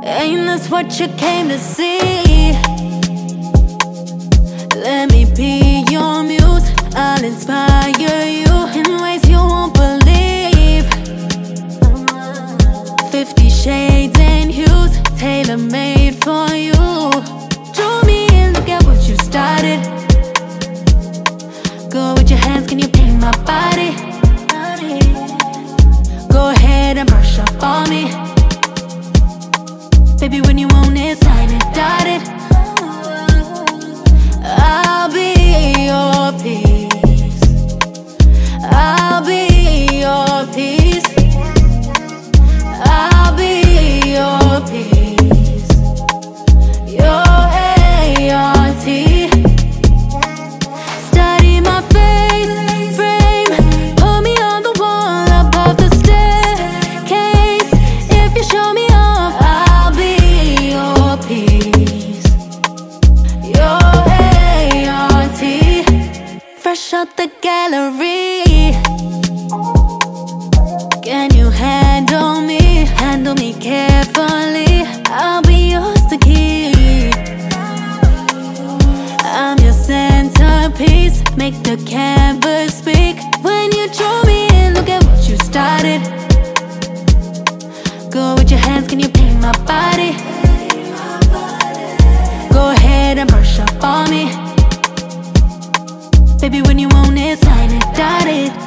Ain't this what you came to see? Let me be your muse. I'll inspire you in ways you won't believe. 50 shades and hues, tailor-made for you. Draw me in, look at what you started. Go with your hands, can you paint my body? Go ahead and brush up on me. Baby, when you want it, sign it, dotted. I'll be your peace. I'll be your peace. I'll be your peace. Your ART. Study my face frame. Put me on the wall above the staircase. If you show me off, I'll be your peace. Your ART. Fresh out the gallery. Can you handle me? Handle me carefully. I'll be yours to keep. I'm your centerpiece. Make the canvas speak. When you draw me in, look at what you started. Go with your hands, can you paint my body? Go ahead and brush up on me. Baby, when you want it, sign it, dotted.